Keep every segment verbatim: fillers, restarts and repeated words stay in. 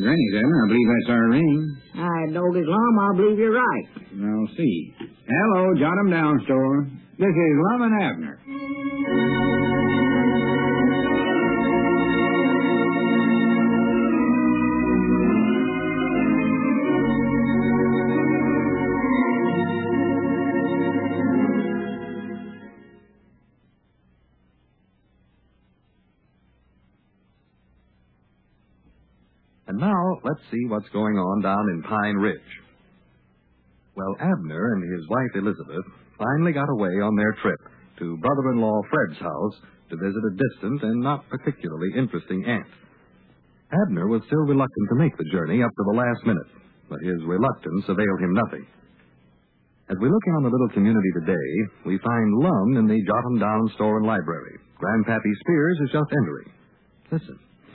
Granny's, Abner. I believe that's our ring. I know this Lum. I believe you're right. I'll see. Hello, jot 'em down, store. This is Lum and Abner. And now, let's see what's going on down in Pine Ridge. Well, Abner and his wife Elizabeth finally got away on their trip to brother-in-law Fred's house to visit a distant and not particularly interesting aunt. Abner was still reluctant to make the journey up to the last minute, but his reluctance availed him nothing. As we look in on the little community today, we find Lum in the Jot-em-Down store and library. Grandpappy Spears is just entering. Listen.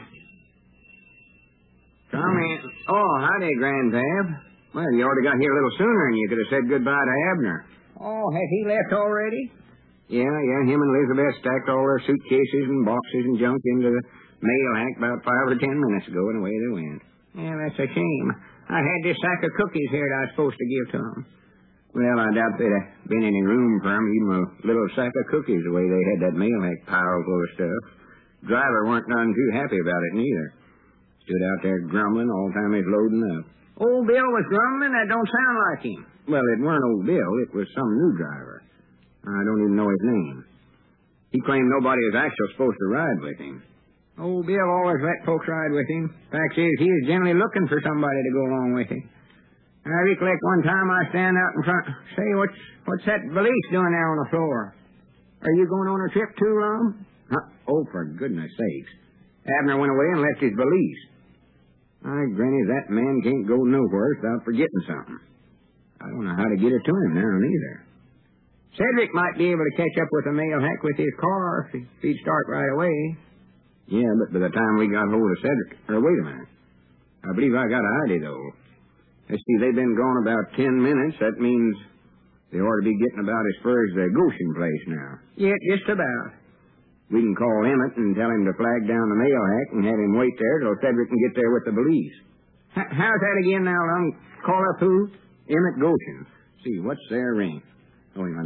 Come in. Oh, howdy, Grandpap. Well, you already got here a little sooner, and you could have said goodbye to Abner. Oh, has he left already? Yeah, yeah, him and Elizabeth stacked all their suitcases and boxes and junk into the mail hack about five or ten minutes ago, and away they went. Yeah, that's a shame. I had this sack of cookies here that I was supposed to give to them. Well, I doubt there'd have been any room for them, even a little sack of cookies, the way they had that mail hack pile full of stuff. Driver weren't none too happy about it, neither. Stood out there grumbling all the time he's loading up. Old Bill was grumbling? That don't sound like him. Well, it weren't old Bill. It was some new driver. I don't even know his name. He claimed nobody was actually supposed to ride with him. Old Bill always let folks ride with him. Fact is, he is generally looking for somebody to go along with him. I recollect one time I stand out in front. Say, what's what's that valise doing there on the floor? Are you going on a trip too, Lum? Huh? Oh, for goodness sakes. Abner went away and left his valise. My granny, that man can't go nowhere without forgetting something. I don't know how to get it to him now, neither. Cedric might be able to catch up with the mail hack with his car if he'd start right away. Yeah, but by the time we got hold of Cedric... Or, wait a minute. I believe I got an idea, though. Let's see, they've been gone about ten minutes. That means they ought to be getting about as far as the Goshen place now. Yeah, just about. We can call Emmett and tell him to flag down the mail hack and have him wait there till Cedric can get there with the valise. H- how's that again now, Lum? Call up who? Emmett Goshen. See, what's their ring? Oh, hang on.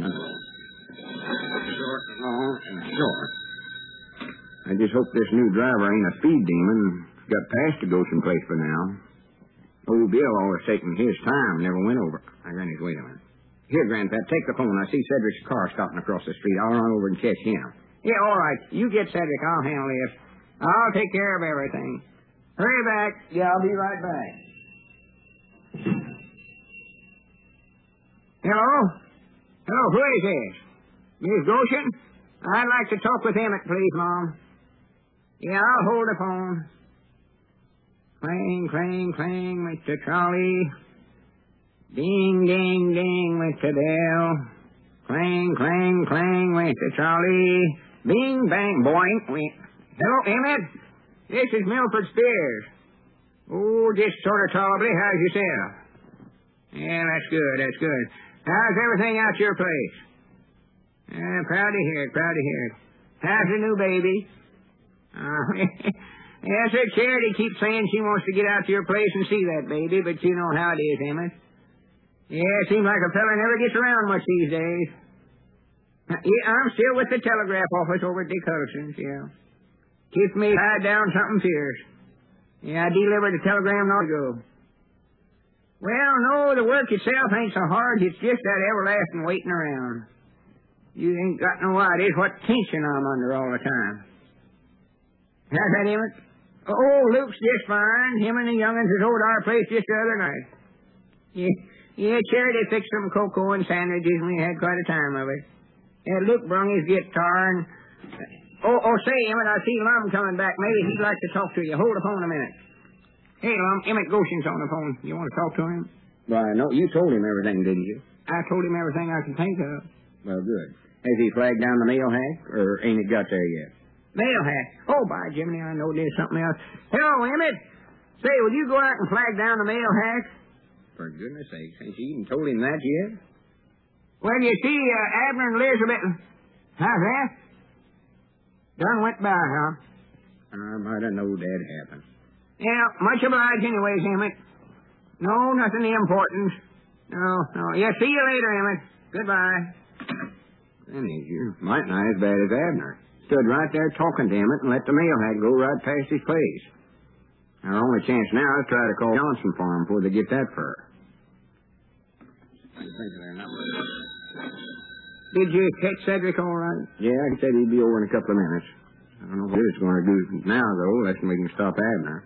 Short, long, and short. I just hope this new driver ain't a speed demon. Got past the Goshen place for now. Old Bill always taking his time, never went over. I ran his wait a minute. Here, Grandpap, take the phone. I see Cedric's car stopping across the street. I'll run over and catch him. Yeah, all right. You get Cedric. I'll handle this. I'll take care of everything. Hurry back. Yeah, I'll be right back. Hello? Hello, who is this? Miss Goshen? I'd like to talk with Emmett, please, Mom. Yeah, I'll hold the phone. Clang, clang, clang with the trolley. Ding, ding, ding with the bell. Clang, clang, clang with the trolley. Bing, bang, boing. Hello, Emmett? This is Milford Spears. Oh, just sort of tolerably. How's yourself? Yeah, that's good, that's good. How's everything out your place? Uh, proud to hear it, proud to hear it. How's the new baby? Uh, yes, sir, Charity keeps saying she wants to get out to your place and see that baby, but you know how it is, Emmett. Yeah, it seems like a fella never gets around much these days. Yeah, I'm still with the telegraph office over at Dick Huddleston's, yeah. Keeps me tied down something fierce. Yeah, I delivered a telegram long ago. Well, no, the work itself ain't so hard. It's just that everlasting waiting around. You ain't got no idea what tension I'm under all the time. How's that, Emmett? Oh, Luke's just fine. Him and the young'uns was over to our place just the other night. Yeah, yeah, Charity fixed some cocoa and sandwiches, and we had quite a time of it. Yeah, Luke brung his guitar and... Oh, oh, say, Emmett, I see Lum coming back. Maybe he'd like to talk to you. Hold the phone a minute. Hey, Lum, Emmett Goshen's on the phone. You want to talk to him? Why, no, you told him everything, didn't you? I told him everything I can think of. Well, good. Has he flagged down the mail hack, or ain't it got there yet? Mail hack? Oh, by Jiminy, I know there's something else. Hello, Emmett. Say, will you go out and flag down the mail hack? For goodness sakes, ain't you even told him that yet? Well, you see, uh, Abner and Elizabeth... How's that? Done went by, huh? I might have known that'd happen. Yeah, much obliged anyways, Emmett. No, nothing important. No, no. Yeah, see you later, Emmett. Goodbye. Denny, you're mighty nigh as bad as Abner. Stood right there talking to Emmett and let the mail hack go right past his place. Our only chance now is to try to call Johnson for him before they get that fur. I think of their number. Did you catch Cedric all right? Yeah, he said he'd be over in a couple of minutes. I don't know what it's going to do now, though, unless we can stop Abner.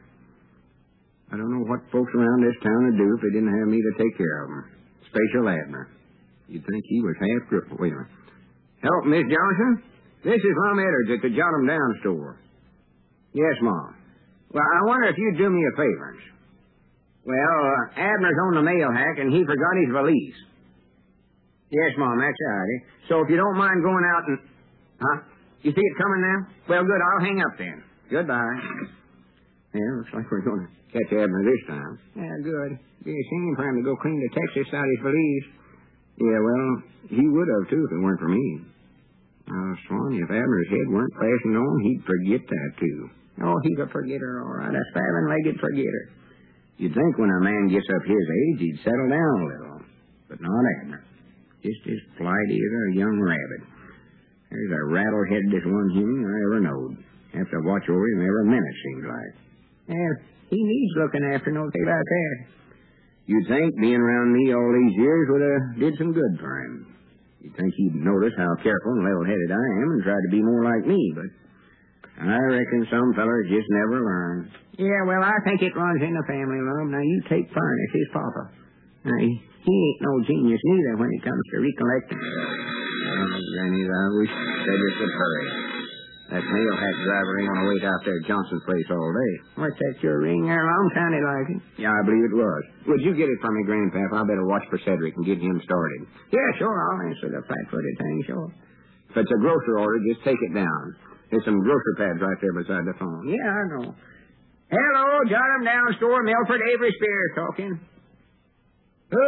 I don't know what folks around this town would do if they didn't have me to take care of them. Special Abner. You'd think he was half crippled. Wait a minute. Help, Miss Johnson? This is Lum Edwards at the Jot 'em Down store. Yes, Mom. Well, I wonder if you'd do me a favor. Well, uh, Abner's on the mail hack, and he forgot his valise. Yes, Mom, that's all right. So if you don't mind going out and... Huh? You see it coming now? Well, good. I'll hang up then. Goodbye. Yeah, looks like we're going to catch Abner this time. Yeah, good. Be a shame for him to go clean to Texas out his valise. Yeah, well, he would have, too, if it weren't for me. Uh, Swanee, if Abner's head weren't fastened on, he'd forget that, too. Oh, he's a forgetter, all right. A seven-legged forgetter. You'd think when a man gets up his age, he'd settle down a little. But not Abner. Just as flighty as a young rabbit. There's a rattle-headedest one human I ever knowed. Have to watch over him every minute, seems like. Yeah, he needs looking after, no doubt about that. You'd think being around me all these years would have did some good for him. You'd think he'd notice how careful and level-headed I am and try to be more like me, but I reckon some fellers just never learn. Yeah, well, I think it runs in the family, Lum. Now, you take Furnace, his papa. Now, he, he ain't no genius neither when it comes to recollecting. Oh, Granny, I wish Cedric would hurry. That mail hack driver ain't going to wait out there at Johnson's place all day. What's that, your ring there, Lum? Sounded like it. Yeah, I believe it was. Would you get it for me, Grandpap? I better watch for Cedric and get him started. Yeah, sure. I'll answer the flat-footed thing, sure. If it's a grocer order, just take it down. There's some grocer pads right there beside the phone. Yeah, I know. Hello, Jot 'em Down store, Milford Avery Spears talking. Who?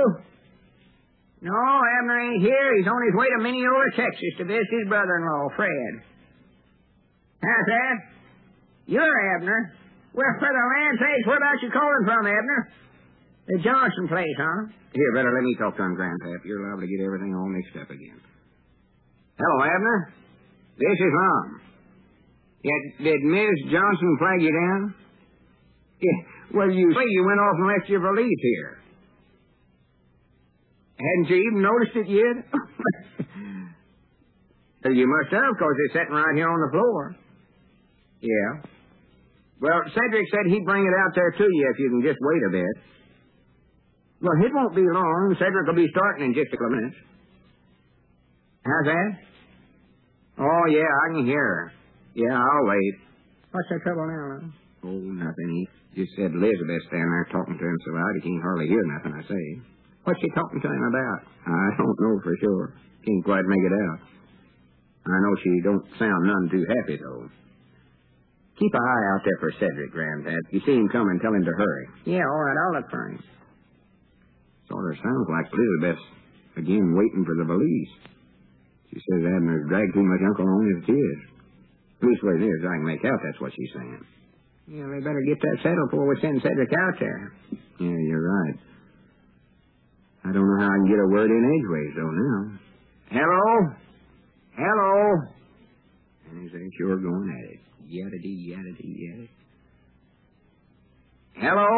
No, Abner ain't here. He's on his way to Mineola, Texas to visit his brother-in-law, Fred. How's that? You're Abner. Well, for the land sakes, whereabouts you calling from, Abner? The Johnson place, huh? Here, better let me talk to him, Grandpap. You're liable to get everything all mixed up again. Hello, Abner. This is Lum. Yeah, did Miss Johnson flag you down? Yeah, well, you say you went off and left your valise here. Hadn't you even noticed it yet? You must have, because it's sitting right here on the floor. Yeah. Well, Cedric said he'd bring it out there to you if you can just wait a bit. Well, it won't be long. Cedric will be starting in just a couple of minutes. How's that? Oh, yeah, I can hear her. Yeah, I'll wait. What's the trouble now, Lum? Oh, nothing. He just said Elizabeth's standing there talking to him so loud he can't hardly hear nothing I say. What's she talking to him about? I don't know for sure. Can't quite make it out. I know she don't sound none too happy, though. Keep an eye out there for Cedric, Grandpap. If you see him coming, tell him to hurry. Yeah, all right, I'll look for him. Sort of sounds like Elizabeth's again waiting for the valise. She says Abner's dragged too much uncle on as it is. Leastways is, I can make out that's what she's saying. Yeah, they better get that settled before we send Cedric out there. Yeah, you're right. I don't know how I can get a word in edgeways, though, now. Hello? Hello? And he's ain't sure going at it. Yadda-dee, yadda-dee, yadda. Hello?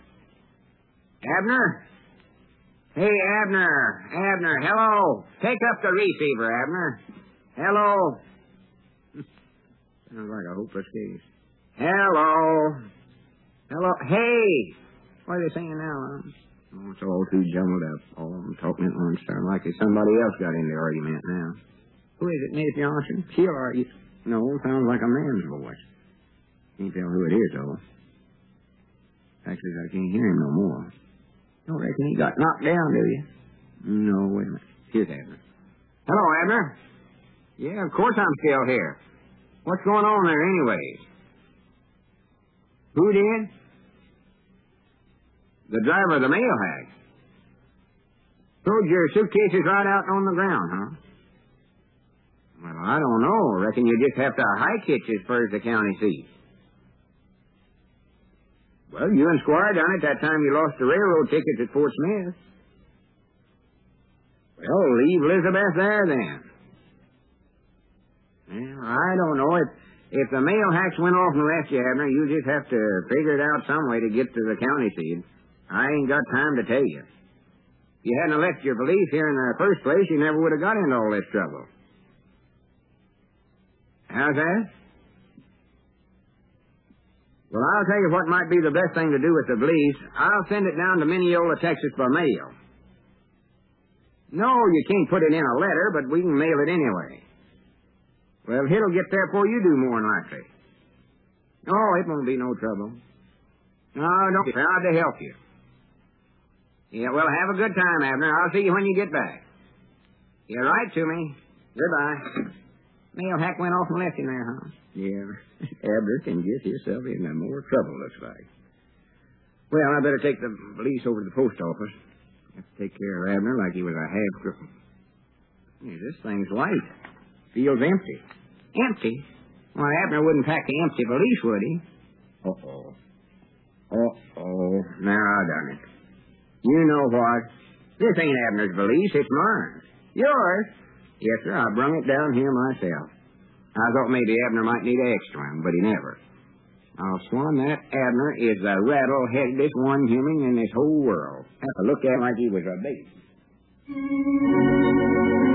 Abner? Hey, Abner. Abner, hello. Take up the receiver, Abner. Hello. Sounds like a hopeless case. Hello. Hello. Hey. What are they saying now, Lum? Oh, it's all too jumbled up. All of them talking at once. Sound like there's somebody else got in the argument now. Who is it, Miss Johnson? She or you? No, sounds like a man's voice. Can't tell who it is, though. Actually, I can't hear him no more. Don't reckon he got knocked down, do you? No, wait a minute. Here's Abner. Hello, Abner. Yeah, of course I'm still here. What's going on there, anyways? Who did? The driver of the mail hack. Throwed your suitcases right out on the ground, huh? Well, I don't know. Reckon you just have to hike hitch as far as the county seat. Well, you and Squire done it that time you lost the railroad tickets at Fort Smith. Well, leave Elizabeth there then. Well, I don't know. If if the mail hacks went off and left you, Abner, you just have to figure it out some way to get to the county seat. I ain't got time to tell you. If you hadn't left your valise here in the first place, you never would have got into all this trouble. How's that? Well, I'll tell you what might be the best thing to do with the valise. I'll send it down to Mineola, Texas by mail. No, you can't put it in a letter, but we can mail it anyway. Well, it'll get there before you do, more than likely. Oh, it won't be no trouble. No, don't be proud to help you. Yeah, well, have a good time, Abner. I'll see you when you get back. You write to me. Goodbye. Mail hack went off and left him there, huh? Yeah, Abner can get himself into more trouble, looks like. Well, I better take the valise over to the post office. Have to take care of Abner like he was a half-cripple. Hey, this thing's light. Feels empty. Empty? Well, Abner wouldn't pack an empty valise, would he? Uh-oh. Uh-oh. Now I done it. You know what? This ain't Abner's valise, it's mine. Yours? Yes, sir, I brung it down here myself. I thought maybe Abner might need an extra one, but he never. I'll swan that Abner is the rattle-headedest one human in this whole world. Have to look at him like he was a baby.